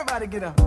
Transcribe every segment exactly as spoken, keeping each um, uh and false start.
Everybody get up.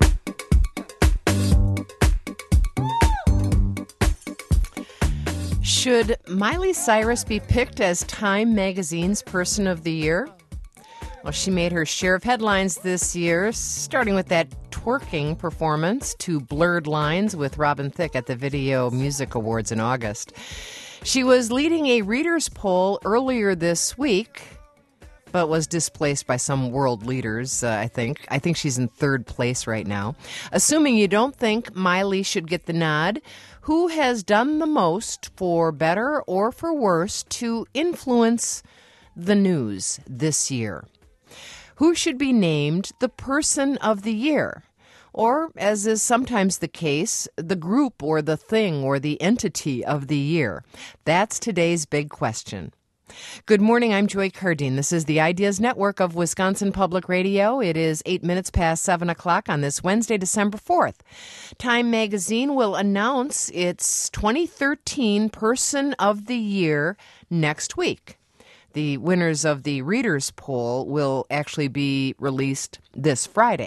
Should Miley Cyrus be picked as Time Magazine's Person of the Year? Well, she made her share of headlines this year, starting with that twerking performance to Blurred Lines with Robin Thicke at the Video Music Awards in August. She was leading a readers' poll earlier this week, but was displaced by some world leaders, uh, I think. I think she's in third place right now. Assuming you don't think Miley should get the nod, who has done the most, for better or for worse, to influence the news this year? Who should be named the Person of the Year? Or, as is sometimes the case, the group or the thing or the entity of the year? That's today's big question. Good morning, I'm Joy Cardine. This is the Ideas Network of Wisconsin Public Radio. It is eight minutes past seven o'clock on this Wednesday, December fourth. Time Magazine will announce its twenty thirteen Person of the Year next week. The winners of the Readers' Poll will actually be released this Friday.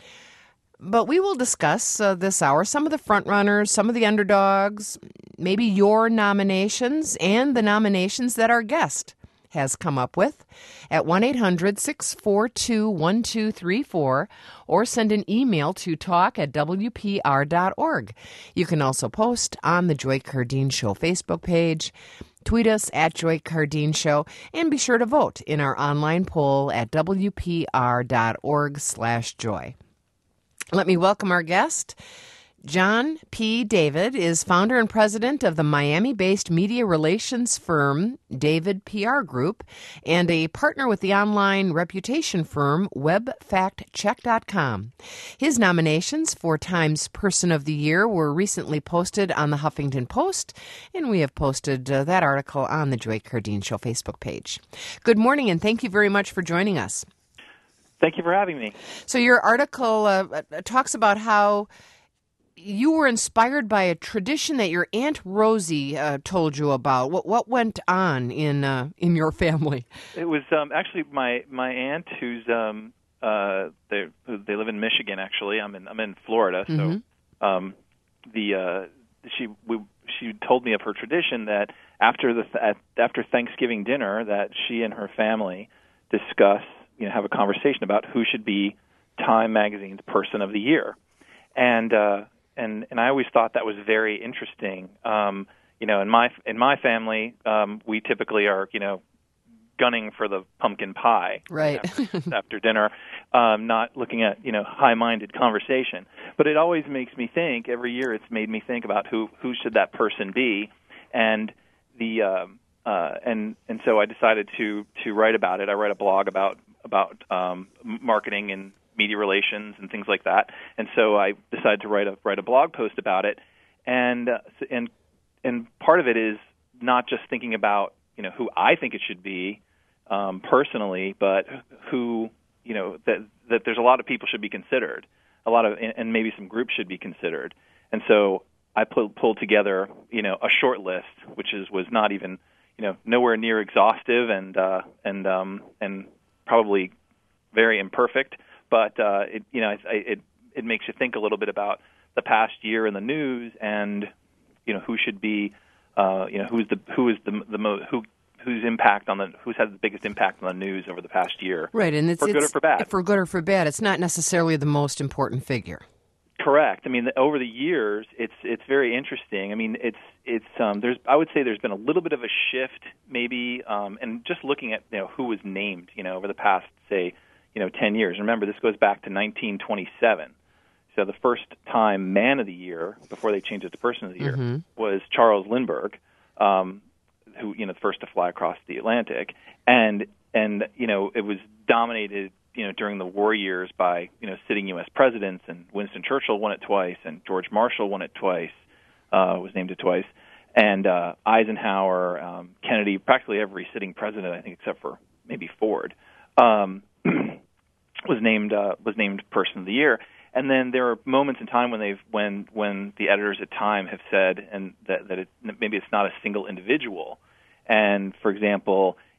But we will discuss uh, this hour some of the frontrunners, some of the underdogs, maybe your nominations, and the nominations that our guest has come up with at one eight hundred six four two one two three four or send an email to talk at w p r dot org. You can also post on the Joy Cardine Show Facebook page, tweet us at Joy Cardine Show, and be sure to vote in our online poll at w p r dot org slash joy. Let me welcome our guest. John P. David is founder and president of the Miami-based media relations firm David P R Group and a partner with the online reputation firm web fact check dot com. His nominations for Time's Person of the Year were recently posted on the Huffington Post, and we have posted uh, that article on the Joy Cardine Show Facebook page. Good morning, and thank you very much for joining us. Thank you for having me. So your article uh, talks about how you were inspired by a tradition that your Aunt Rosie uh, told you about. What what went on in uh, in your family? It was um, actually my, my aunt, who's um, uh, they they live in Michigan. Actually, I'm in I'm in Florida. So mm-hmm. um, the uh, she we, she told me of her tradition that after the at, after Thanksgiving dinner that she and her family discuss. You know, have a conversation about who should be Time Magazine's Person of the Year, and uh, and and I always thought that was very interesting. Um, you know, in my in my family, um, we typically are you know gunning for the pumpkin pie right after, after dinner, um, not looking at you know high-minded conversation. But it always makes me think. Every year, it's made me think about who who should that person be, and the um, uh, and and so I decided to to write about it. I write a blog about. about um, marketing and media relations and things like that, and so I decided to write a write a blog post about it, and uh, and and part of it is not just thinking about you know who I think it should be um, personally, but who you know that that there's a lot of people should be considered, a lot of and maybe some groups should be considered, and so I pulled pulled together you know a short list, which is was not even you know nowhere near exhaustive and uh, and um, and probably very imperfect, but uh, it you know it, it it makes you think a little bit about the past year in the news, and you know who should be uh, you know who's the who is the the mo- who whose impact on the who's had the biggest impact on the news over the past year, right? And it's for good it's, or for bad. For good or for bad, it's not necessarily the most important figure. Correct. I mean, the, over the years, it's it's very interesting. I mean, it's it's um, there's I would say there's been a little bit of a shift, maybe, um, and just looking at you know who was named, you know, over the past say, you know, ten years. Remember, this goes back to nineteen twenty-seven. So the first time Man of the Year, before they changed it to Person of the Year, mm-hmm. was Charles Lindbergh, um, who you know the first to fly across the Atlantic, and and you know it was dominated. You know, during the war years by, you know, sitting U S presidents, and Winston Churchill won it twice, and George Marshall won it twice, uh, was named it twice, and uh, Eisenhower, um, Kennedy, practically every sitting president, I think, except for maybe Ford, um, was named uh, was named Person of the Year. And then there are moments in time when they've when when the editors at Time have said, and that that it, maybe it's not a single individual. And for example,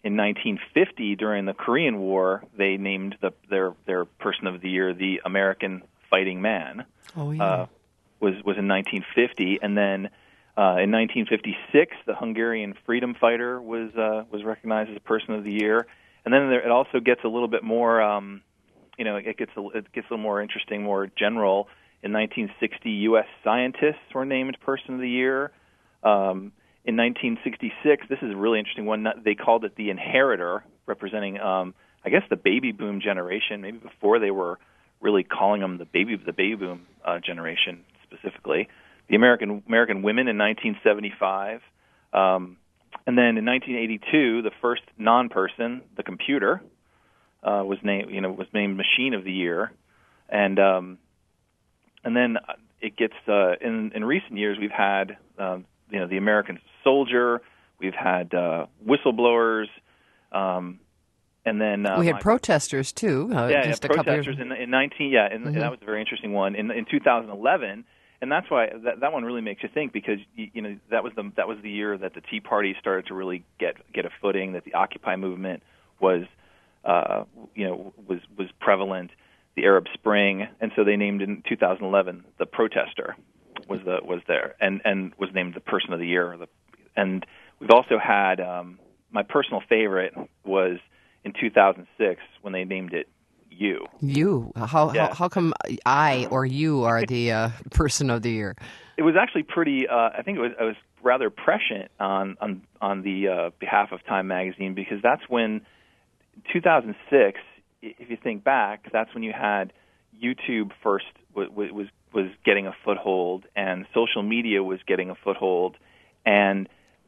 in nineteen fifty, during the Korean War, they named the, their their Person of the Year the American Fighting Man. Oh, yeah. Uh, was was in nineteen fifty, and then uh, in nineteen fifty-six, the Hungarian freedom fighter was uh, was recognized as a Person of the Year. And then there, it also gets a little bit more, um, you know, it gets a, it gets a little more interesting, more general. In nineteen sixty, U S scientists were named Person of the Year. Um, in nineteen sixty-six, this is a really interesting one. They called it the Inheritor, representing, um, I guess, the baby boom generation. Maybe before they were really calling them the baby the baby boom uh, generation specifically. The American American Women in nineteen seventy-five, um, and then in nineteen eighty-two, the first non-person, the computer, uh, was named you know was named Machine of the Year, and um, and then it gets uh, in in recent years we've had um, you know the American Soldier, we've had uh, whistleblowers. Um, And then uh, we had my, protesters too. Uh, yeah, just yeah, a protesters couple of... in, in nineteen. Yeah, and, mm-hmm. and that was a very interesting one in in two thousand eleven, and that's why that, that one really makes you think because you, you know that was the that was the year that the Tea Party started to really get get a footing, that the Occupy movement was uh, you know was was prevalent, the Arab Spring, and so they named in two thousand eleven the protester was the was there and and was named the Person of the Year. The, and we've also had um, my personal favorite was in two thousand six when they named it You. You. How yeah. how, how come I or you are the uh, Person of the Year? It was actually pretty. Uh, I think it was. I was rather prescient on on on the uh, behalf of Time Magazine because that's when two thousand six. If you think back, that's when you had YouTube first w- w- was was getting a foothold, and social media was getting a foothold, and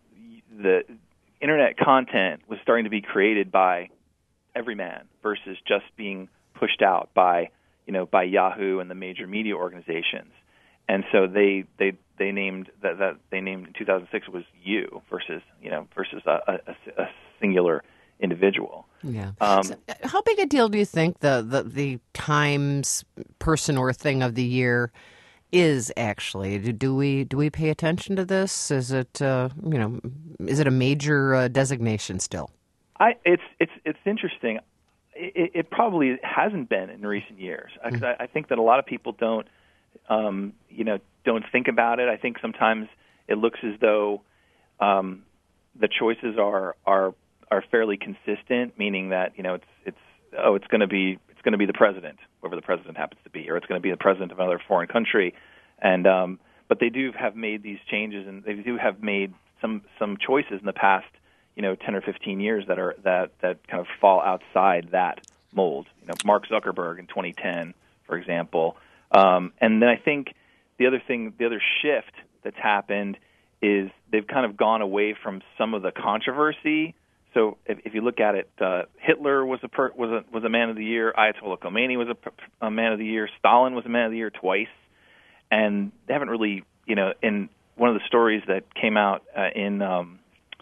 the internet content was starting to be created by everyman versus just being pushed out by you know by Yahoo and the major media organizations, and so they they they named that, that they named in two thousand six was You versus you know versus a, a, a singular individual. Yeah. Um, so how big a deal do you think the, the the Times Person or Thing of the Year is actually? Do, do we do we pay attention to this? Is it uh, you know is it a major uh, designation still? I, it's it's it's interesting. It, it probably hasn't been in recent years. Mm-hmm. I, I think that a lot of people don't, um, you know, don't think about it. I think sometimes it looks as though um, the choices are are are fairly consistent, meaning that you know it's it's oh it's going to be it's going to be the president, whoever the president happens to be, or it's going to be the president of another foreign country, and um, but they do have made these changes, and they do have made some some choices in the past. You know, ten or fifteen years that are that, that kind of fall outside that mold. You know, Mark Zuckerberg in twenty ten, for example. Um, and then I think the other thing, the other shift that's happened is they've kind of gone away from some of the controversy. So if, if you look at it, uh, Hitler was a per, was a was a man of the year. Ayatollah Khomeini was a, a man of the year. Stalin was a man of the year twice, and they haven't really, you know. In one of the stories that came out uh, in um,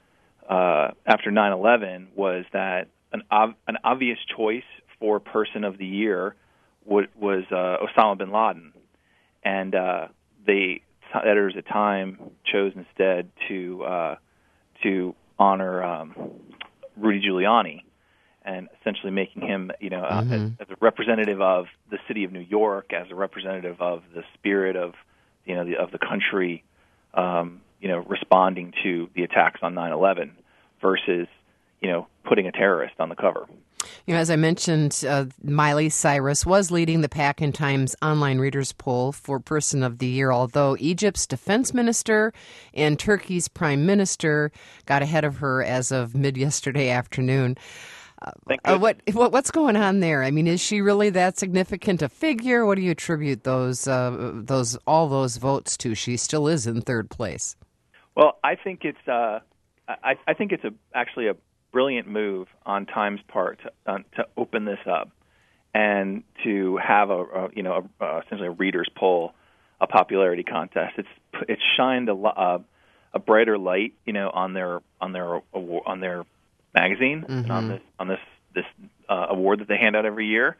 Uh, after nine eleven was that an ob- an obvious choice for Person of the Year w- was uh, Osama bin Laden, and uh, the editors at Time chose instead to uh, to honor um, Rudy Giuliani, and essentially making him, you know, uh, mm-hmm. as, as a representative of the city of New York, as a representative of the spirit of, you know, the, of the country, um, you know, responding to the attacks on nine eleven. Versus, you know, putting a terrorist on the cover. You know, as I mentioned, uh, Miley Cyrus was leading the pack in Time's online readers poll for Person of the Year, although Egypt's defense minister and Turkey's prime minister got ahead of her as of mid-yesterday afternoon. Uh, uh, what, what what's going on there? I mean, is she really that significant a figure? What do you attribute those uh, those all those votes to? She still is in third place. Well, I think it's. Uh I, I think it's a, actually a brilliant move on Time's part to, uh, to open this up and to have a, a you know a, uh, essentially a readers poll, a popularity contest. It's it's shined a, uh, a brighter light you know on their on their on their magazine mm-hmm. and on this on this this uh, award that they hand out every year.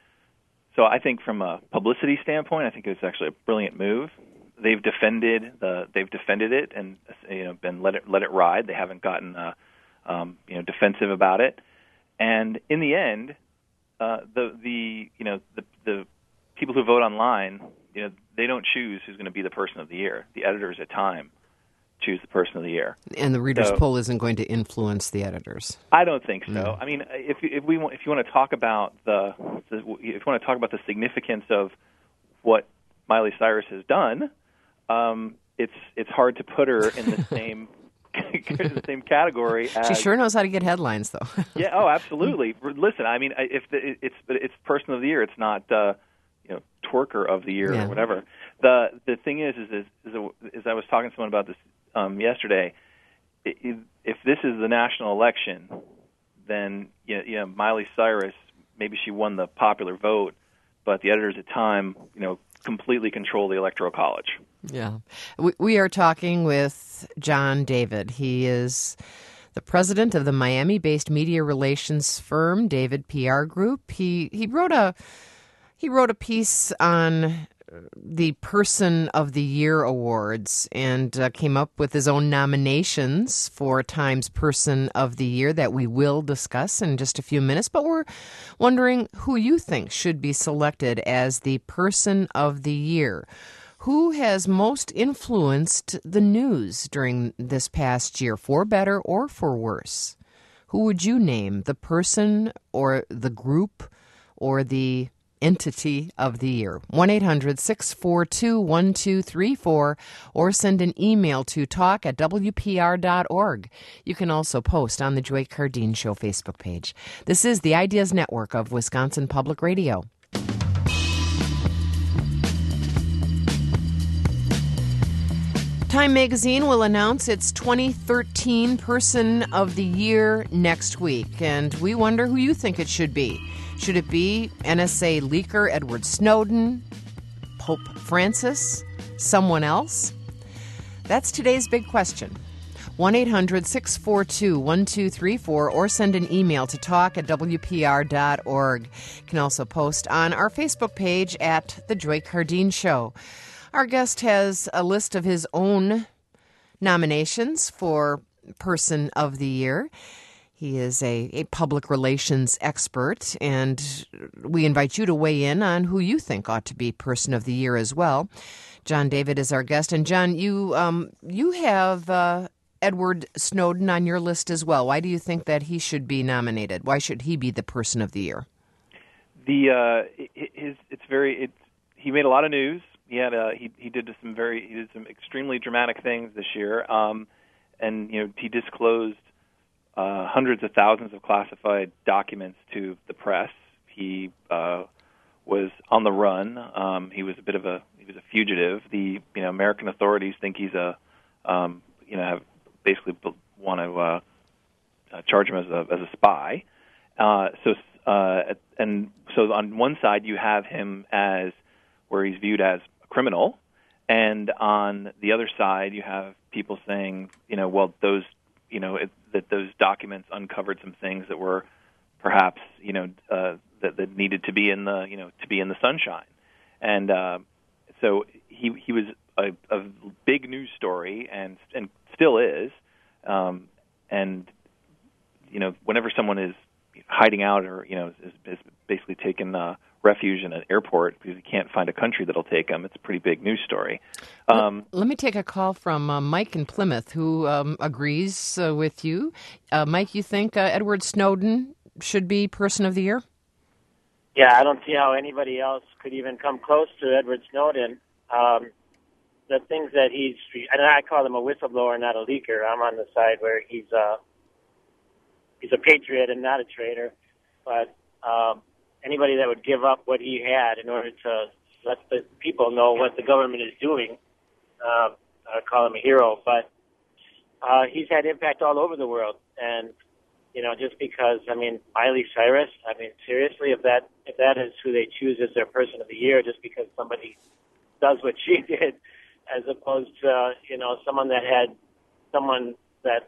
So I think from a publicity standpoint, I think it's actually a brilliant move. They've defended the they've defended it and you know been let it let it ride. They haven't gotten a, um, you know, defensive about it. And in the end, uh, the the you know the the people who vote online, you know, they don't choose who's going to be the person of the year. The editors at Time choose the person of the year. And the readers' so, poll isn't going to influence the editors. I don't think so. No. I mean, if if we want, if you want to talk about the, the if you want to talk about the significance of what Miley Cyrus has done, um, it's it's hard to put her in the same the same category as. She sure knows how to get headlines, though. Yeah. Oh, absolutely. Listen, I mean, if the, it's it's person of the year, it's not uh, you know twerker of the year yeah. or whatever. The the thing is, is is, is, is I was talking to someone about this um, yesterday. If this is the national election, then you know, you know, Miley Cyrus, maybe she won the popular vote, but the editors at Time, you know, completely control the Electoral College. Yeah. We, we are talking with John David. He is the president of the Miami-based media relations firm, David P R Group. He he wrote a he wrote a piece on the Person of the Year awards and uh, came up with his own nominations for Time's Person of the Year that we will discuss in just a few minutes. But we're wondering who you think should be selected as the Person of the Year. Who has most influenced the news during this past year, for better or for worse? Who would you name, the person or the group or the entity of the year? one eight hundred six four two one two three four or send an email to talk at w p r dot org. You can also post on the Joy Cardine Show Facebook page. This is the Ideas Network of Wisconsin Public Radio. Time Magazine will announce its twenty thirteen Person of the Year next week, and we wonder who you think it should be. Should it be N S A leaker Edward Snowden, Pope Francis, someone else? That's today's big question. one eight hundred six four two one two three four or send an email to talk at w p r dot org. You can also post on our Facebook page at The Joy Cardine Show. Our guest has a list of his own nominations for Person of the Year. He is a, a public relations expert, and we invite you to weigh in on who you think ought to be Person of the Year as well. John David is our guest. And, John, you um, you have uh, Edward Snowden on your list as well. Why do you think that he should be nominated? Why should he be the Person of the Year? The uh, his it's very it's, he made a lot of news. He had a, he he did some very he did some extremely dramatic things this year, um, and you know he disclosed uh, hundreds of thousands of classified documents to the press. He uh, was on the run. Um, he was a bit of a he was a fugitive. The you know American authorities think he's a um, you know have basically want to uh, uh, charge him as a as a spy. Uh, so uh, and so on one side you have him as where he's viewed as criminal, and on the other side you have people saying, you know, well, those, you know, it, that those documents uncovered some things that were perhaps, you know, uh, that, that needed to be in the, you know, to be in the sunshine, and uh, so he he was a, a big news story, and and still is, um, and you know, whenever someone is hiding out or you know is, is basically taken uh, refuge in an airport because he can't find a country that'll take him, it's a pretty big news story. Um, let, let me take a call from uh, Mike in Plymouth, who um, agrees uh, with you. Uh, Mike, you think uh, Edward Snowden should be Person of the Year? Yeah, I don't see how anybody else could even come close to Edward Snowden. Um, the things that he's, and I call him a whistleblower, not a leaker. I'm on the side where he's uh, he's a patriot and not a traitor. But um, anybody that would give up what he had in order to let the people know what the government is doing, uh, I call him a hero. But uh, he's had impact all over the world, and you know, just because I mean, Miley Cyrus. I mean, seriously, if that if that is who they choose as their Person of the Year, just because somebody does what she did, as opposed to uh, you know someone that had someone that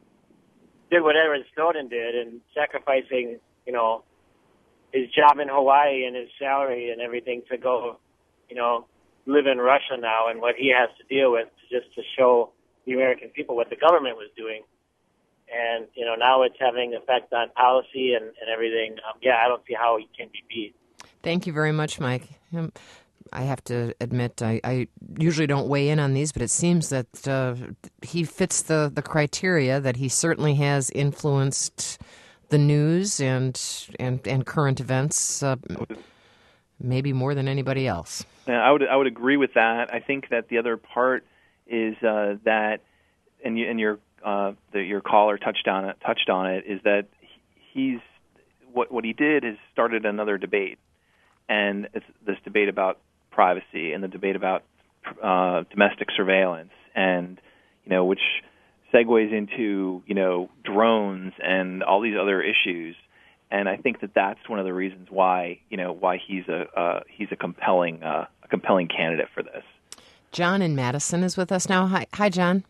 did whatever Snowden did and sacrificing you know. his job in Hawaii and his salary and everything to go, you know, live in Russia now and what he has to deal with just to show the American people what the government was doing. and you know now it's having effect on policy and, and everything. Um, yeah, I don't see how he can be beat. Thank you very much, Mike. Um, I have to admit, I, I usually don't weigh in on these, but it seems that uh, he fits the, the criteria, that he certainly has influenced the news and and, and current events, uh, maybe more than anybody else. Yeah, I would I would agree with that. I think that the other part is uh, that, and, you, and your uh, the, your caller touched on it. Touched on it is that he's what what he did is started another debate, and it's this debate about privacy and the debate about uh, domestic surveillance, and you know which segues into you know drones and all these other issues. And I think that that's one of the reasons why you know why he's a uh, he's a compelling uh, a compelling candidate for this. John in Madison is with us now. Hi, hi, John.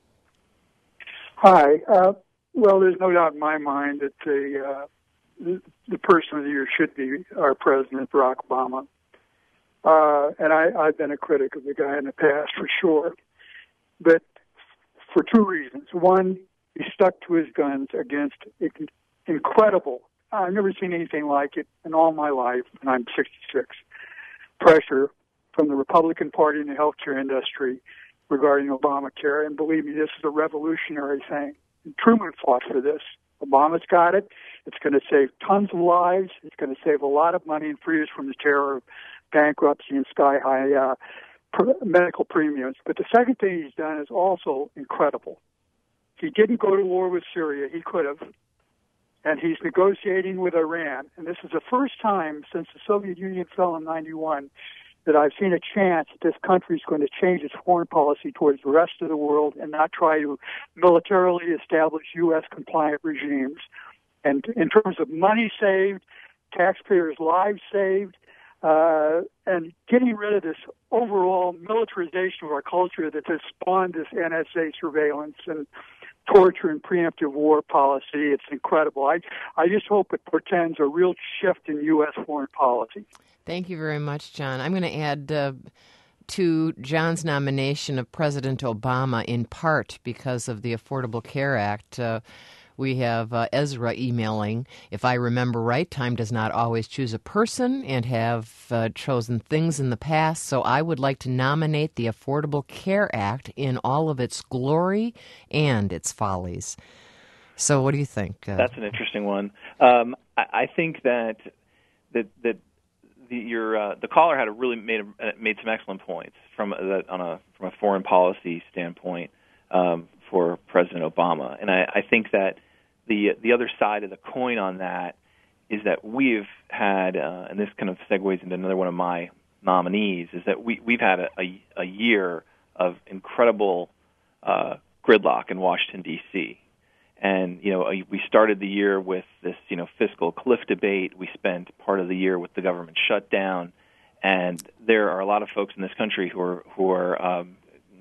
Hi. Uh, well, there's no doubt in my mind that the uh, the, the person of the year should be our president, Barack Obama. Uh, and I, I've been a critic of the guy in the past, for sure. But for two reasons. One, he stuck to his guns against incredible, I've never seen anything like it in all my life, and I'm sixty-six, pressure from the Republican Party and the healthcare industry regarding Obamacare. And believe me, this is a revolutionary thing. And Truman fought for this. Obama's got it. It's going to save tons of lives. It's going to save a lot of money and free us from the terror of bankruptcy and sky-high uh, pr- medical premiums. But the second thing he's done is also incredible. He didn't go to war with Syria. He could have. And he's negotiating with Iran. And this is the first time since the Soviet Union fell in ninety-one that I've seen a chance that this country is going to change its foreign policy towards the rest of the world and not try to militarily establish U S compliant regimes. And in terms of money saved, taxpayers' lives saved, uh, and getting rid of this overall militarization of our culture that has spawned this N S A surveillance and torture and preemptive war policy. It's incredible. I, I just hope it portends a real shift in U S foreign policy. Thank you very much, John. I'm going to add uh, to John's nomination of President Obama in part because of the Affordable Care Act. Uh, we have uh, Ezra emailing, if I remember right, time does not always choose a person and have uh, chosen things in the past, so I would like to nominate the Affordable Care Act in all of its glory and its follies. So what do you think? Uh, That's an interesting one. Um, I, I think that that that the, your uh, the caller had a really made a, made some excellent points from a, on a from a foreign policy standpoint um, for President Obama, and I, I think that the the other side of the coin on that is that we've had, uh, and this kind of segues into another one of my nominees, is that we we've had a, a, a year of incredible uh, gridlock in Washington D C And, you know, we started the year with this, you know, fiscal cliff debate. We spent part of the year with the government shutdown. And there are a lot of folks in this country who are who are um,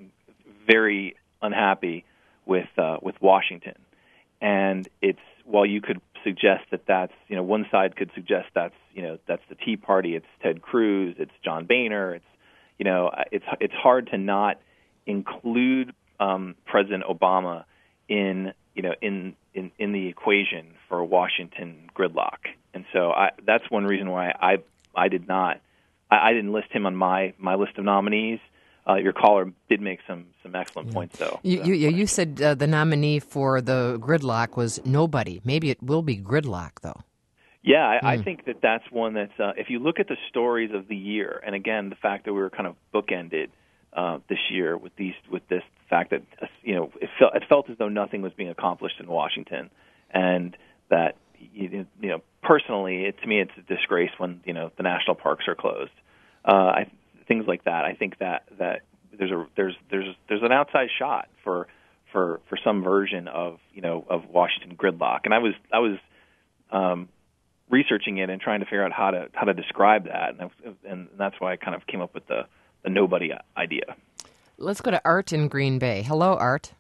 very unhappy with uh, with Washington. And it's, while you could suggest that that's, you know, one side could suggest that's, you know, that's the Tea Party, it's Ted Cruz, it's John Boehner, it's, you know, it's it's hard to not include um, President Obama in you know, in, in, in the equation for Washington gridlock. And so I, that's one reason why I I did not, I, I didn't list him on my, my list of nominees. Uh, your caller did make some, some excellent yeah. points, though. You, you, you said uh, the nominee for the gridlock was nobody. Maybe it will be gridlock, though. Yeah, I, mm. I think that that's one that's, uh, if you look at the stories of the year, and again, the fact that we were kind of bookended uh, this year with these, with this fact that, you know, it felt, it felt as though nothing was being accomplished in Washington, and that, you know, personally, it, to me, it's a disgrace when, you know, the national parks are closed. Uh, I, things like that. I think that, that there's a there's there's there's an outside shot for for for some version of, you know, of Washington gridlock, and I was I was um, researching it and trying to figure out how to how to describe that, and, I, and that's why I kind of came up with the, the nobody idea. Let's go to Art in Green Bay. Hello, Art.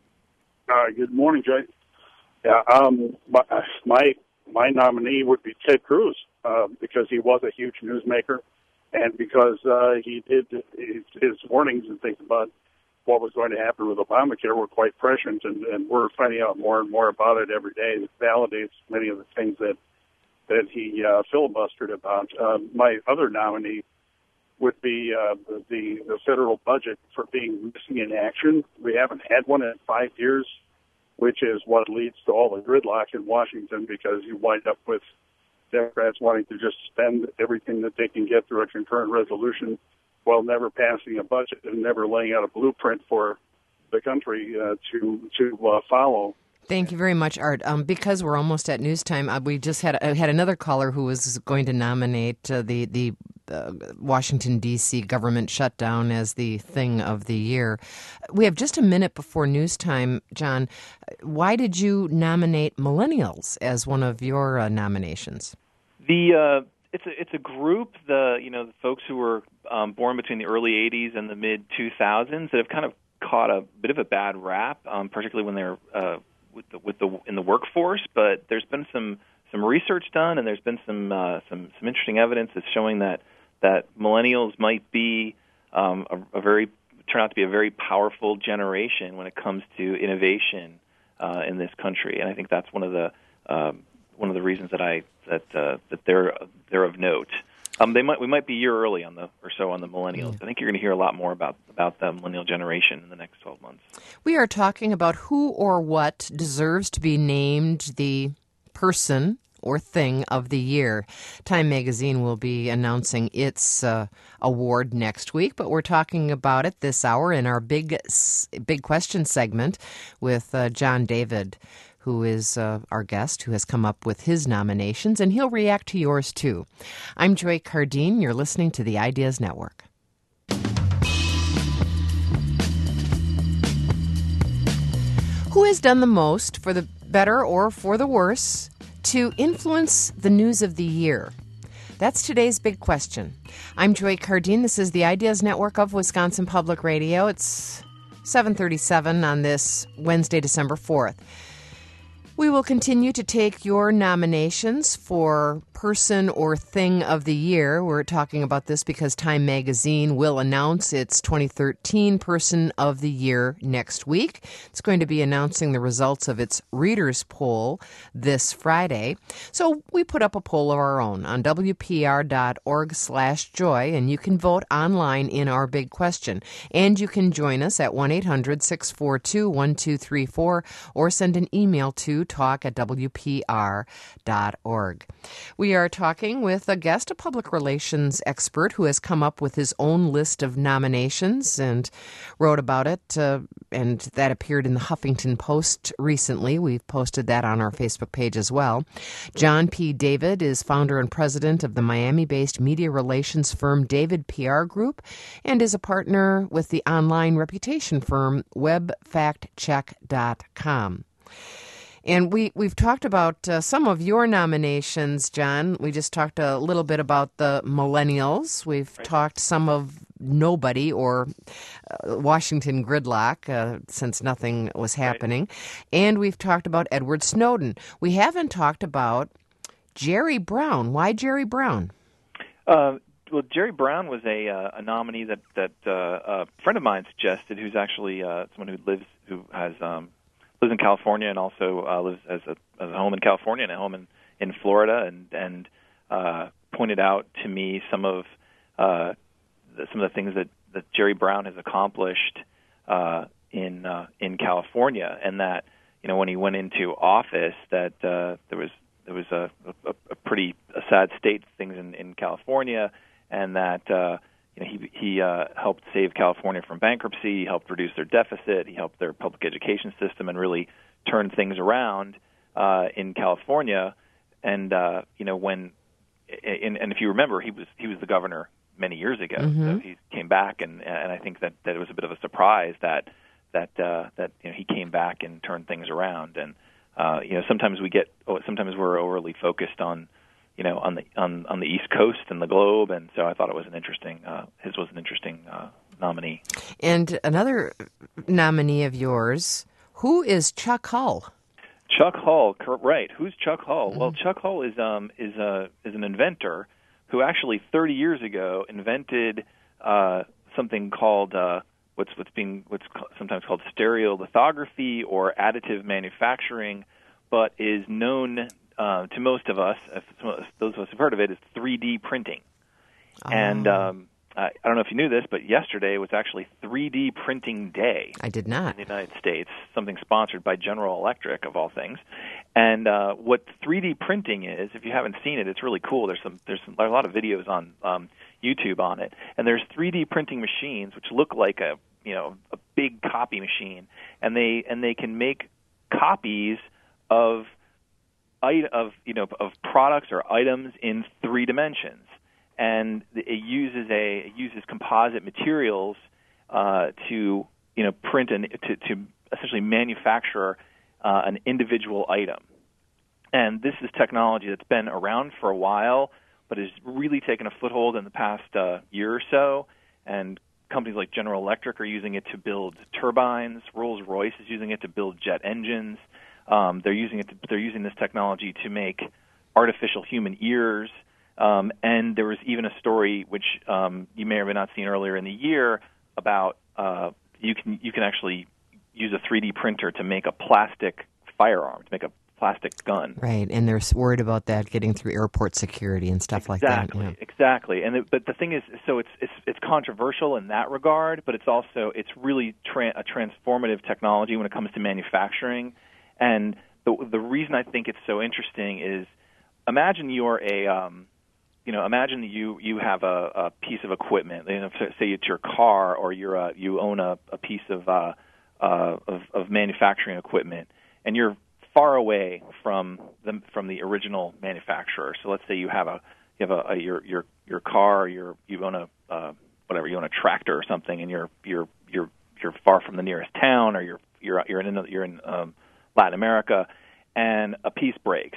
Uh, good morning, Jay. Yeah, um, my, my my nominee would be Ted Cruz uh, because he was a huge newsmaker, and because uh, he did his, his warnings and things about what was going to happen with Obamacare were quite prescient, and, and we're finding out more and more about it every day. It validates many of the things that that he uh, filibustered about. Uh, my other nominee would be uh, the the federal budget for being missing in action. We haven't had one in five years, which is what leads to all the gridlock in Washington, because you wind up with Democrats wanting to just spend everything that they can get through a concurrent resolution while never passing a budget and never laying out a blueprint for the country uh, to to uh, follow. Thank you very much, Art. Um, because we're almost at news time, uh, we just had uh, had another caller who was going to nominate uh, the the uh, Washington D C government shutdown as the thing of the year. We have just a minute before news time, John. Why did you nominate millennials as one of your uh, nominations? The uh, it's a it's a group, the you know the folks who were um, born between the early eighties and the mid two thousands that have kind of caught a bit of a bad rap, um, particularly when they're uh, with the, with the in the workforce. But there's been some, some research done, and there's been some uh, some some interesting evidence that's showing that that millennials might be um, a, a very turn out to be a very powerful generation when it comes to innovation uh, in this country. And I think that's one of the um, one of the reasons that I that uh, that they're they're of note. Um, they might we might be a year early on the or so on the millennials. I think you're going to hear a lot more about about the millennial generation in the next twelve months. We are talking about who or what deserves to be named the person or thing of the year. Time Magazine will be announcing its uh, award next week, but we're talking about it this hour in our big big question segment with uh, John David, who is uh, our guest, who has come up with his nominations, and he'll react to yours, too. I'm Joy Cardine. You're listening to the Ideas Network. Who has done the most, for the better or for the worse, to influence the news of the year? That's today's big question. I'm Joy Cardine. This is the Ideas Network of Wisconsin Public Radio. It's seven thirty-seven on this Wednesday, December fourth. We will continue to take your nominations for person or thing of the year. We're talking about this because Time Magazine will announce its twenty thirteen Person of the Year next week. It's going to be announcing the results of its readers' poll this Friday. So we put up a poll of our own on W P R dot org slash joy, and you can vote online in our big question. And you can join us at one eight hundred six four two one two three four or send an email to talk at W P R dot org. We are talking with a guest, a public relations expert who has come up with his own list of nominations and wrote about it, uh, and that appeared in the Huffington Post recently. We've posted that on our Facebook page as well. John P. David is founder and president of the Miami-based media relations firm David P R Group and is a partner with the online reputation firm web fact check dot com. And we, we've talked about uh, some of your nominations, John. We just talked a little bit about the millennials. We've right. talked some of nobody or uh, Washington gridlock, uh, since nothing was happening. Right. And we've talked about Edward Snowden. We haven't talked about Jerry Brown. Why Jerry Brown? Uh, well, Jerry Brown was a, uh, a nominee that, that uh, a friend of mine suggested, who's actually uh, someone who lives, who has... Um, lives in California and also uh, lives as a, as a home in California and a home in, in Florida, and and uh, pointed out to me some of uh, the, some of the things that, that Jerry Brown has accomplished uh, in uh, in California, and that you know when he went into office, that uh, there was there was a, a, a pretty a sad state of things in, in California, and that. Uh, You know, he he uh, helped save California from bankruptcy. He helped reduce their deficit. He helped their public education system and really turn things around uh, in California. And uh, you know, when and, and if you remember, he was he was the governor many years ago. Mm-hmm. So he came back, and and I think that, that it was a bit of a surprise that that uh, that you know he came back and turned things around. And uh, you know, sometimes we get sometimes we're overly focused on. You know, on the on, on the East Coast and the globe, and so I thought it was an interesting. Uh, his was an interesting uh, nominee. And another nominee of yours, who is Chuck Hull? Chuck Hull, right? Who's Chuck Hull? Mm-hmm. Well, Chuck Hull is um is a is an inventor who actually thirty years ago invented uh, something called uh, what's what's being what's sometimes called stereolithography or additive manufacturing, but is known uh, to most of us, if those of us have heard of it, is three D printing. Oh. And um, I, I don't know if you knew this, but yesterday was actually three D printing day. I did not. In the United States, something sponsored by General Electric, of all things. And uh, what three D printing is, if you haven't seen it, it's really cool. There's some there's, some, there's a lot of videos on um, YouTube on it, and there's three D printing machines which look like a you know a big copy machine, and they and they can make copies of of you know of products or items in three dimensions, and it uses a it uses composite materials uh, to you know print and to, to essentially manufacture Uh, an individual item. And this is technology that's been around for a while, but has really taken a foothold in the past uh, year or so. And companies like General Electric are using it to build turbines. Rolls-Royce is using it to build jet engines. Um, they're using it. To, they're using this technology to make artificial human ears. Um, and there was even a story which um, you may or may not have seen earlier in the year about uh, you can you can actually use a three D printer to make a plastic firearm, to make a plastic gun. Right, and they're worried about that getting through airport security and stuff exactly, like that. Yeah. Exactly, and the, but the thing is, so it's it's it's controversial in that regard, but it's also it's really tra- a transformative technology when it comes to manufacturing. And the the reason I think it's so interesting is, imagine you're a um, you know, imagine that you you have a, a piece of equipment. You know, say it's your car, or you're a, you own a, a piece of uh, Uh, of, of manufacturing equipment, and you're far away from the from the original manufacturer. So let's say you have a you have a, a your your your car, your you own a uh, whatever you own a tractor or something, and you're you're you're you're far from the nearest town, or you're you're you're in another, you're in um, Latin America, and a piece breaks,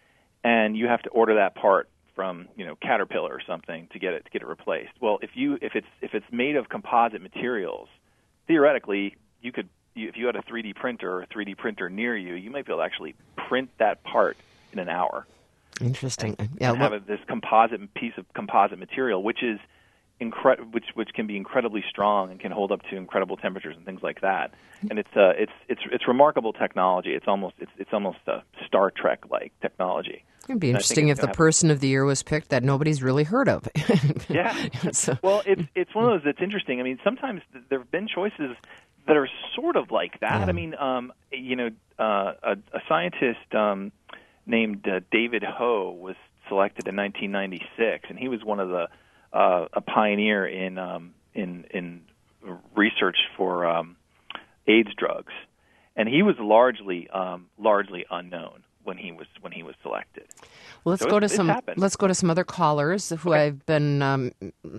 and you have to order that part from you know Caterpillar or something to get it to get it replaced. Well, if you if it's if it's made of composite materials, theoretically you could, if you had a three D printer or a three D printer near you, you might be able to actually print that part in an hour. Interesting. And, yeah, and have a, this composite piece of composite material, which is incre- which which can be incredibly strong and can hold up to incredible temperatures and things like that. And it's uh, it's it's it's remarkable technology. It's almost it's it's almost a Star Trek like technology. It'd be interesting if the person of the year was picked that nobody's really heard of. Yeah. so. Well, it's it's one of those that's interesting. I mean, sometimes there have been choices that are sort of like that. Yeah. I mean, um, you know, uh, a, a scientist um, named uh, David Ho was selected in nineteen ninety-six, and he was one of the uh, a pioneer in um, in in research for um, AIDS drugs, and he was largely um, largely unknown when he was when he was selected. Well, let's so go to some. Happened. Let's go to some other callers who okay. I've been um,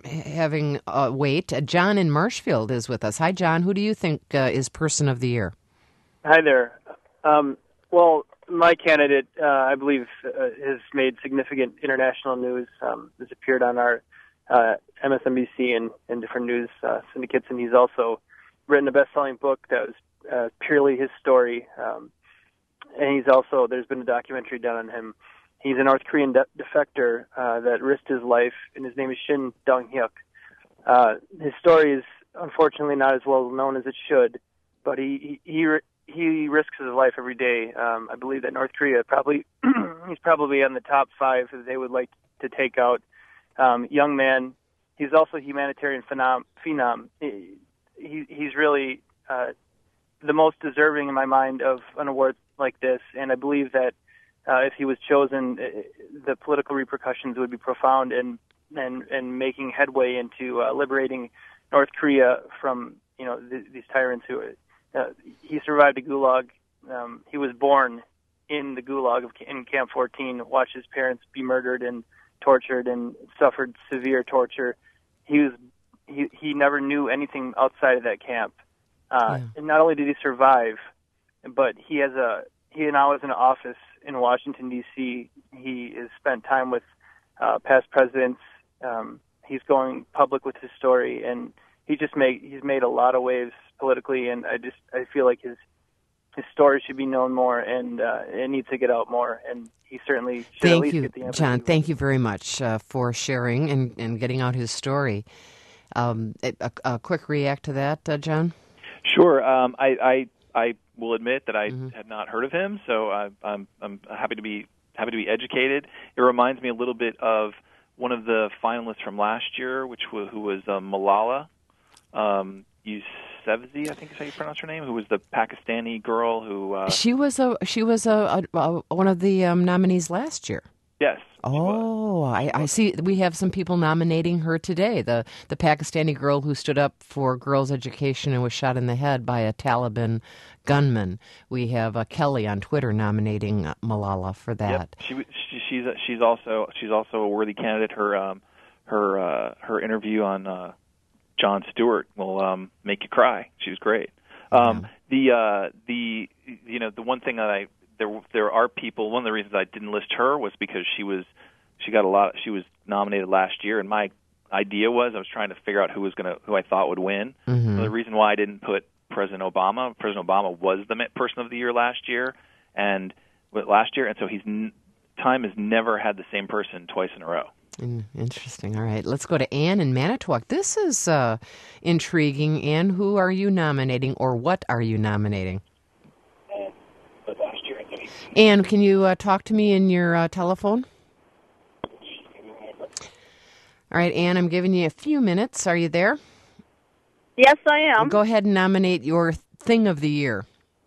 having uh, wait. Uh, John in Marshfield is with us. Hi, John. Who do you think uh, is Person of the Year? Hi there. Um, well, my candidate, uh, I believe, uh, has made significant international news. Um, has appeared on our uh, M S N B C and, and different news uh, syndicates, and he's also written a best-selling book that was uh, purely his story. Um, and he's also there's been a documentary done on him. He's a North Korean de- defector uh, that risked his life, and his name is Shin Dong-hyuk. Uh, his story is unfortunately not as well known as it should, but he he he risks his life every day. Um, I believe that North Korea probably he's probably on the top five that they would like to take out. Um, young man, he's also a humanitarian phenom. phenom. He, he he's really uh, the most deserving in my mind of an award like this, and I believe that. Uh, if he was chosen, the political repercussions would be profound and and, and making headway into uh, liberating North Korea from you know th- these tyrants who uh, he survived a gulag. Um, he was born in the gulag of, in Camp fourteen, watched his parents be murdered and tortured and suffered severe torture. He was he he never knew anything outside of that camp. Uh, yeah. And not only did he survive, but he has a he now is in an office in Washington, D C. He has spent time with uh, past presidents. Um, he's going public with his story, and he just made he's made a lot of waves politically. And I just I feel like his his story should be known more, and uh, it needs to get out more. And he certainly should thank at least you, get the empathy. John. Thank you very much uh, for sharing and, and getting out his story. Um, a, a quick react to that, uh, John? Sure. Um, I, I I will admit that I Mm-hmm. had not heard of him, so I, I'm I'm happy to be happy to be educated. It reminds me a little bit of one of the finalists from last year, which was, who was uh, Malala um, Yousafzai, I think is how you pronounce her name, who was the Pakistani girl who. Uh, She was a she was a, a, a one of the um, nominees last year. yes. Oh, I, I see. We have some people nominating her today. The the Pakistani girl who stood up for girls' education and was shot in the head by a Taliban gunman. We have uh, Kelly on Twitter nominating uh, Malala for that. Yep. She, she she's a, she's also she's also a worthy candidate. Her um her uh, her interview on uh, Jon Stewart will um, make you cry. She was great. Um, Yeah. The uh, the you know the one thing that I there there are people. One of the reasons I didn't list her was because she was she got a lot. She was nominated last year, and my idea was I was trying to figure out who was gonna who I thought would win. Mm-hmm. So the reason why I didn't put President Obama. President Obama was the Person of the Year last year, and last year, and so he's time has never had the same person twice in a row. Mm, interesting. All right, let's go to Ann in Manitowoc. This is uh, intriguing. Ann, who are you nominating, or what are you nominating? Ann, can you uh, talk to me in your uh, telephone? All right, Ann, I'm giving you a few minutes. Are you there? Yes, I am. Go ahead and nominate your thing of the year.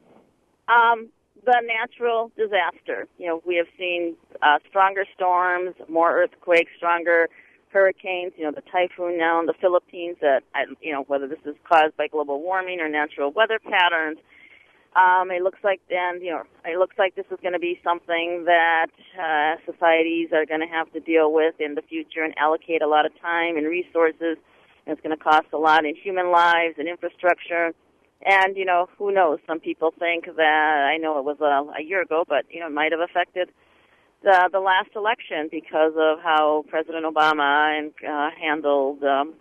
Um, the natural disaster. You know, we have seen uh, stronger storms, more earthquakes, stronger hurricanes. You know, the typhoon now in the Philippines. That you know, whether this is caused by global warming or natural weather patterns. Um, it looks like, and you know, it looks like this is going to be something that uh, societies are going to have to deal with in the future and allocate a lot of time and resources. And it's going to cost a lot in human lives and infrastructure. And, you know, who knows? Some people think that, I know it was a, a year ago, but, you know, it might have affected the, the last election because of how President Obama and, uh, handled um,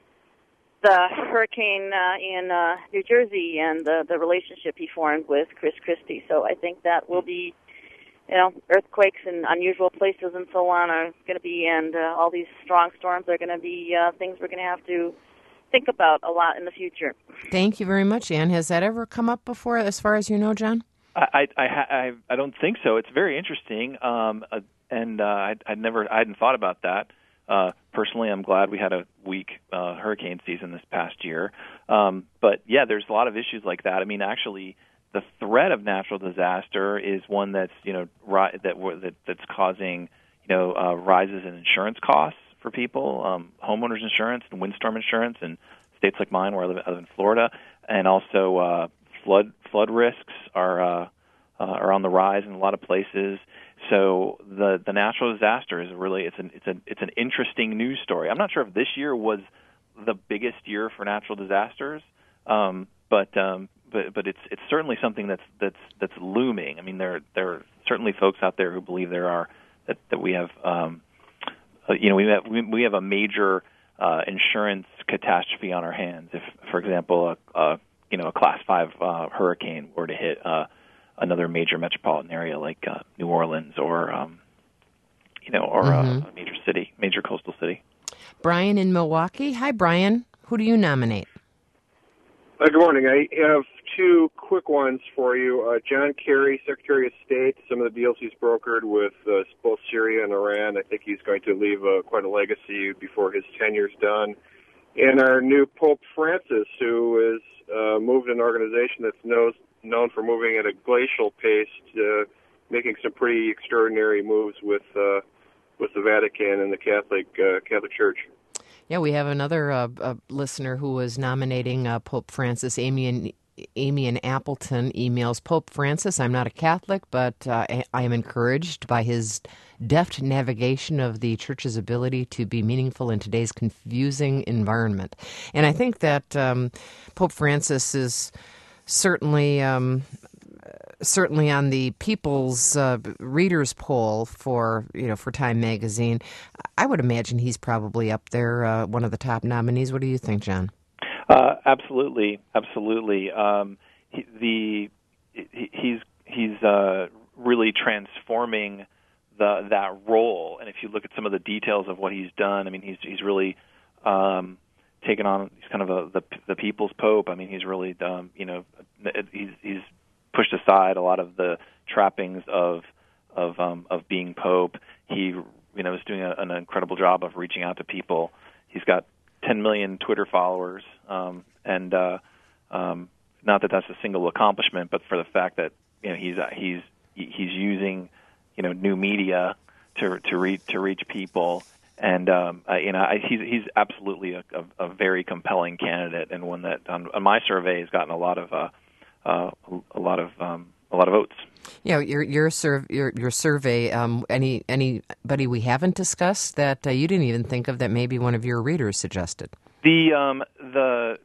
the hurricane uh, in uh, New Jersey and the, the relationship he formed with Chris Christie. So I think that will be, you know, earthquakes and unusual places and so on are going to be, and uh, all these strong storms are going to be uh, things we're going to have to think about a lot in the future. Thank you very much, Ann. Has that ever come up before, as far as you know, John? I I I, I don't think so. It's very interesting, um, uh, and uh, I I never I hadn't thought about that. Uh, personally, I'm glad we had a weak uh, hurricane season this past year. Um, but yeah, there's a lot of issues like that. I mean, actually, the threat of natural disaster is one that's you know ri- that, that that's causing you know uh, rises in insurance costs for people, um, homeowners insurance and windstorm insurance in states like mine, where I live, I live in Florida, and also uh, flood flood risks are uh, uh, are on the rise in a lot of places. So the the natural disaster is really it's an it's an it's an interesting news story. I'm not sure if this year was the biggest year for natural disasters, um, but um, but but it's it's certainly something that's that's that's looming. I mean, there there are certainly folks out there who believe there are that that we have um, uh, you know we have we, we have a major uh, insurance catastrophe on our hands. If, for example, a, a you know a class five uh, hurricane were to hit Uh, another major metropolitan area like uh, New Orleans or, um, you know, or mm-hmm. uh, a major city, major coastal city. Brian in Milwaukee. Hi, Brian. Who do you nominate? Uh, good morning. I have two quick ones for you. Uh, John Kerry, Secretary of State, some of the deals he's brokered with uh, both Syria and Iran, I think he's going to leave uh, quite a legacy before his tenure's done. And our new Pope Francis, who has uh, moved an organization that's knows known for moving at a glacial pace, uh, making some pretty extraordinary moves with uh, with the Vatican and the Catholic uh, Catholic Church. Yeah, we have another uh, uh, listener who was nominating uh, Pope Francis. Amy and Amy in Appleton emails Pope Francis. I'm not a Catholic, but uh, I am encouraged by his deft navigation of the Church's ability to be meaningful in today's confusing environment. And I think that um, Pope Francis is certainly um, certainly on the People's uh, Readers poll for you know for Time Magazine. I would imagine he's probably up there, uh, one of the top nominees. What do you think, John? Uh, absolutely, absolutely. Um, he, the he, he's he's uh, really transforming the that role. And if you look at some of the details of what he's done, I mean, he's he's really um, taken on. He's kind of a the the people's pope. I mean, he's really um, you know he's he's pushed aside a lot of the trappings of of um, of being pope. He you know is doing a, an incredible job of reaching out to people. He's got ten million Twitter followers, um, and uh, um, not that that's a single accomplishment, but for the fact that you know he's he's he's using you know new media to to reach to reach people. And um, I, you know, I, he's he's absolutely a, a, a very compelling candidate, and one that on, on my survey has gotten a lot of uh, uh, a lot of um, a lot of votes. Yeah, your your survey, your, your survey. Um, any anybody we haven't discussed that uh, you didn't even think of that maybe one of your readers suggested? The um, the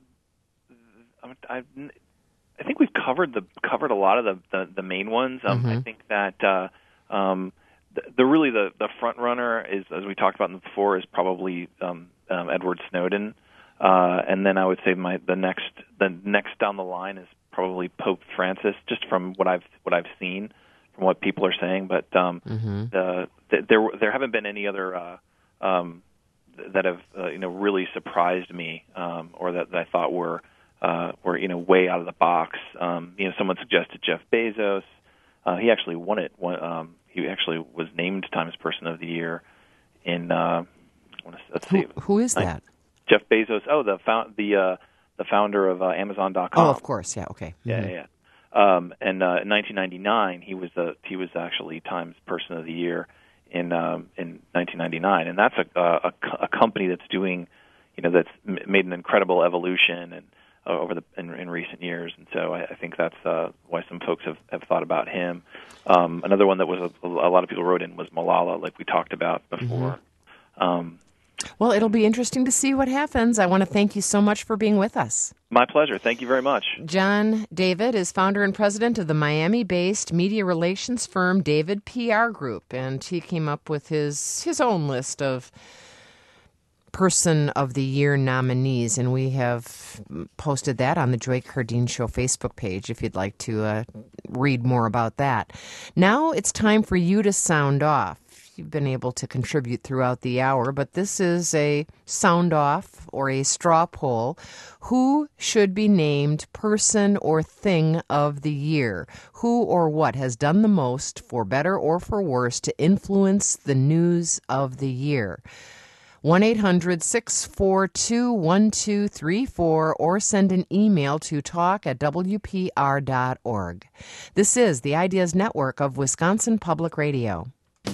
I I think we've covered the covered a lot of the the, the main ones. Um, Mm-hmm. I think that. Uh, um, The, the really the, the front runner is, as we talked about before, is probably um, um, Edward Snowden, uh, and then I would say my the next the next down the line is probably Pope Francis, just from what I've what I've seen, from what people are saying. But um, Mm-hmm. the, the, there there haven't been any other uh, um, that have uh, you know really surprised me, um, or that, that I thought were uh, were you know way out of the box. Um, you know, someone suggested Jeff Bezos. Uh, he actually won it. One, um, he actually was named Times Person of the Year in. Uh, let's see. Who, who is that? Jeff Bezos. Oh, the found, the uh, the founder of uh, Amazon dot com. Oh, of course. Yeah. Okay. Yeah, Mm-hmm. yeah. Um, and uh, in nineteen ninety-nine, he was the he was actually Times Person of the Year in um, in nineteen ninety-nine, and that's a, a a company that's doing, you know, that's made an incredible evolution and. Uh, over the in, in recent years, and so I, I think that's uh, why some folks have, have thought about him. Um, another one that was a, a lot of people wrote in was Malala, like we talked about before. Mm-hmm. Um, well, it'll be interesting to see what happens. I want to thank you so much for being with us. My pleasure. Thank you very much. John David is founder and president of the Miami-based media relations firm David P R Group, and he came up with his his own list of Person of the Year nominees, and we have posted that on the Joy Cardine Show Facebook page if you'd like to uh, read more about that. Now it's time for you to sound off. You've been able to contribute throughout the hour, but this is a sound off or a straw poll. Who should be named Person or Thing of the Year? Who or what has done the most, for better or for worse, to influence the news of the year? one eight hundred six four two one two three four or send an email to talk at w p r dot org. This is the Ideas Network of Wisconsin Public Radio.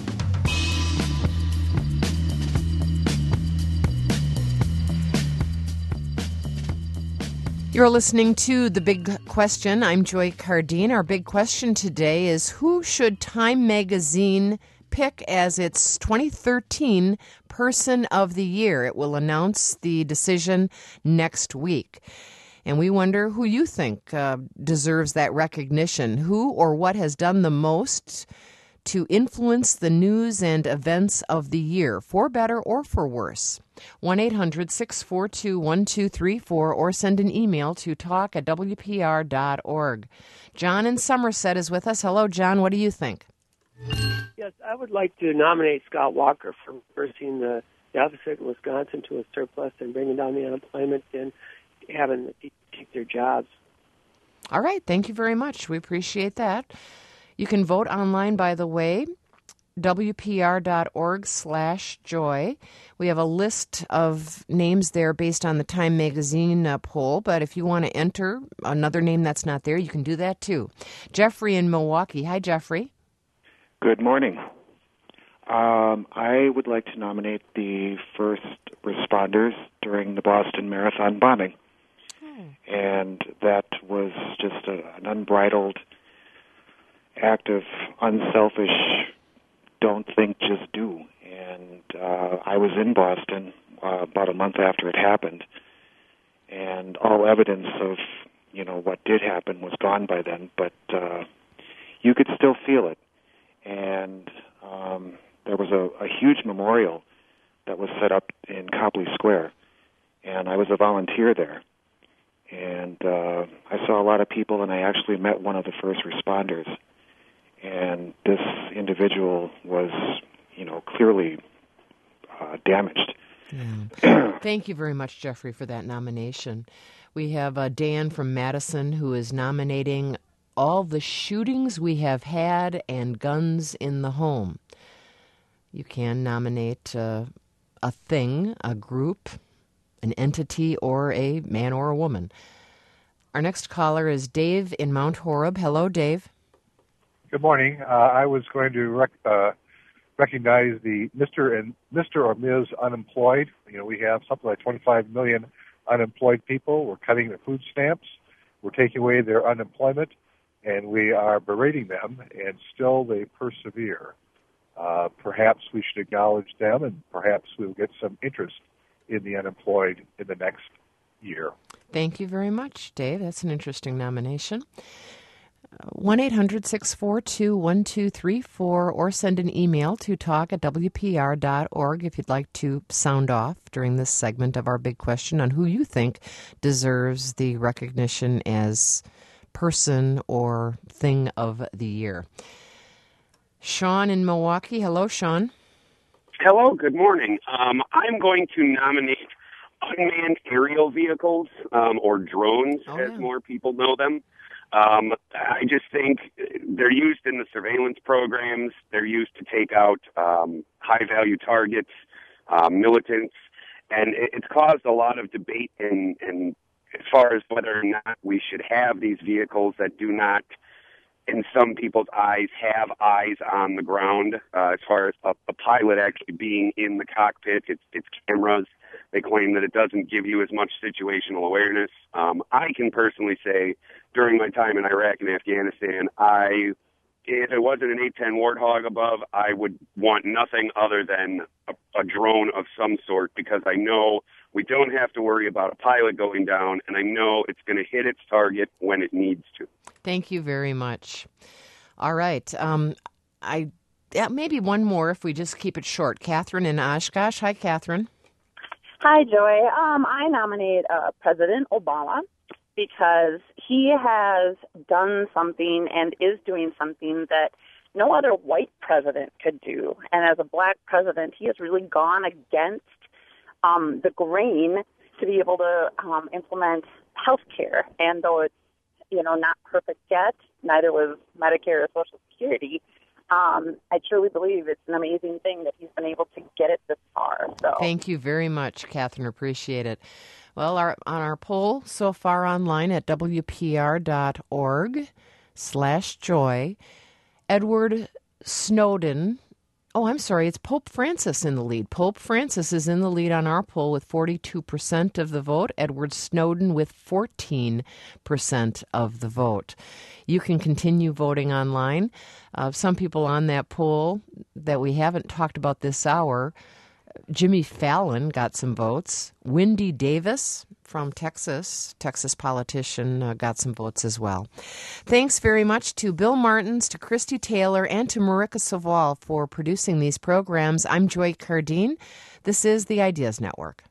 You're listening to The Big Question. I'm Joy Cardine. Our big question today is, who should Time Magazine pick as its twenty thirteen Person of the Year? It will announce the decision next week. And we wonder who you think uh, deserves that recognition. Who or what has done the most to influence the news and events of the year, for better or for worse? one eight hundred six four two one two three four or send an email to talk at w p r dot org. John in Somerset is with us. Hello, John. What do you think? Yes, I would like to nominate Scott Walker for reversing the deficit in Wisconsin to a surplus and bringing down the unemployment and having the people keep their jobs. All right. Thank you very much. We appreciate that. You can vote online, by the way, w p r dot org slash joy. We have a list of names there based on the Time Magazine uh, poll, but if you want to enter another name that's not there, you can do that too. Jeffrey in Milwaukee. Hi, Jeffrey. Good morning. Um, I would like to nominate the first responders during the Boston Marathon bombing. Hmm. And that was just a, an unbridled act of unselfish, don't think, just do. And uh, I was in Boston uh, about a month after it happened, and all evidence of, you know, what did happen was gone by then, but uh, you could still feel it. And um, there was a, a huge memorial that was set up in Copley Square, and I was a volunteer there. And uh, I saw a lot of people, and I actually met one of the first responders. And this individual was, you know, clearly uh, damaged. Yeah. Thank you very much, Jeffrey, for that nomination. We have uh, Dan from Madison who is nominating all the shootings we have had and guns in the home. You can nominate uh, a thing, a group, an entity, or a man or a woman. Our next caller is Dave in Mount Horeb. Hello, Dave. Good morning. Uh, I was going to rec- uh, recognize the Mister and Mister or Miz Unemployed. You know, we have something like twenty-five million unemployed people. We're cutting their food stamps. We're taking away their unemployment, and we are berating them, and still they persevere. Uh, perhaps we should acknowledge them, and perhaps we'll get some interest in the unemployed in the next year. Thank you very much, Dave. That's an interesting nomination. one eight hundred six four two one two three four or send an email to talk at w p r dot org if you'd like to sound off during this segment of our big question on who you think deserves the recognition as person or thing of the year. Sean in Milwaukee. Hello, Sean. Hello, good morning. Um, I'm going to nominate unmanned aerial vehicles, um, or drones, oh, as yeah. more people know them. Um, I just think they're used in the surveillance programs. They're used to take out um, high-value targets, um, militants, and it, it's caused a lot of debate in, in as far as whether or not we should have these vehicles that do not, in some people's eyes, have eyes on the ground. Uh, as far as a, a pilot actually being in the cockpit, it's, it's cameras. They claim that it doesn't give you as much situational awareness. Um, I can personally say, during my time in Iraq and Afghanistan, I, if it wasn't an eight ten Warthog above, I would want nothing other than a, a drone of some sort, because I know we don't have to worry about a pilot going down, and I know it's going to hit its target when it needs to. Thank you very much. All right. Um, I yeah, maybe one more if we just keep it short. Catherine in Oshkosh. Hi, Catherine. Hi, Joy. Um, I nominate uh, President Obama because he has done something and is doing something that no other white president could do. And as a black president, he has really gone against um, the grain to be able to um, implement health care. And though it's, you know, not perfect yet, neither was Medicare or Social Security, Um, I truly believe it's an amazing thing that he's been able to get it this far. So thank you very much, Catherine. Appreciate it. Well, our, on our poll so far online at w p r dot org slash joy, Edward Snowden. Oh, I'm sorry. It's Pope Francis in the lead. Pope Francis is in the lead on our poll with forty-two percent of the vote. Edward Snowden with fourteen percent of the vote. You can continue voting online. Uh, some people on that poll that we haven't talked about this hour, Jimmy Fallon got some votes. Wendy Davis from Texas, Texas politician, uh, got some votes as well. Thanks very much to Bill Martins, to Christy Taylor, and to Marika Saval for producing these programs. I'm Joy Cardine. This is the Ideas Network.